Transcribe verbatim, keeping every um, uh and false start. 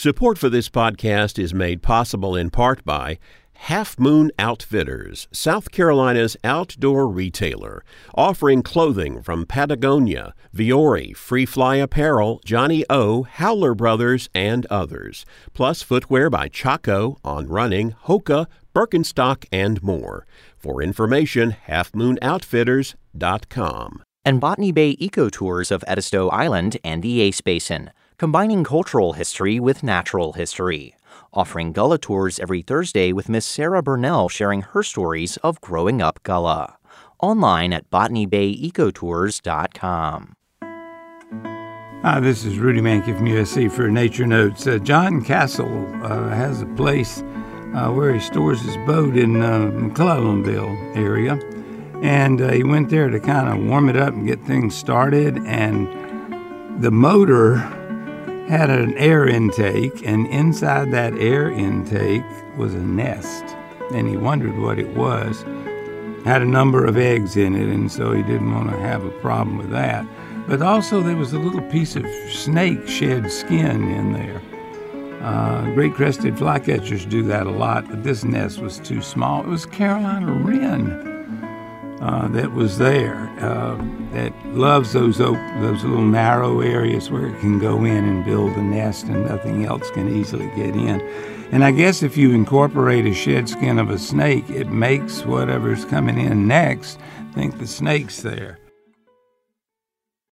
Support for this podcast is made possible in part by Half Moon Outfitters, South Carolina's outdoor retailer, offering clothing from Patagonia, Viore, Free Fly Apparel, Johnny O, Howler Brothers, and others, plus footwear by Chaco, On Running, Hoka, Birkenstock, and more. For information, half moon outfitters dot com. And Botany Bay Eco Tours of Edisto Island and the Ace Basin, combining cultural history with natural history. Offering Gullah tours every Thursday with Miss Sarah Burnell sharing her stories of growing up Gullah. Online at botany bay ecotours dot com. Hi, this is Rudy Mankey from U S C for Nature Notes. Uh, John Castle uh, has a place uh, where he stores his boat in uh, McClellanville area. And uh, he went there to kind of warm it up and get things started. And the motor had an air intake, and inside that air intake was a nest. And he wondered what it was. Had a number of eggs in it, and so he didn't want to have a problem with that. But also there was a little piece of snake shed skin in there. Uh, great crested flycatchers do that a lot, but this nest was too small. It was Carolina wren uh, that was there, uh, that loves those op- those little narrow areas where it can go in and build a nest and nothing else can easily get in. And I guess if you incorporate a shed skin of a snake, it makes whatever's coming in next think the snake's there.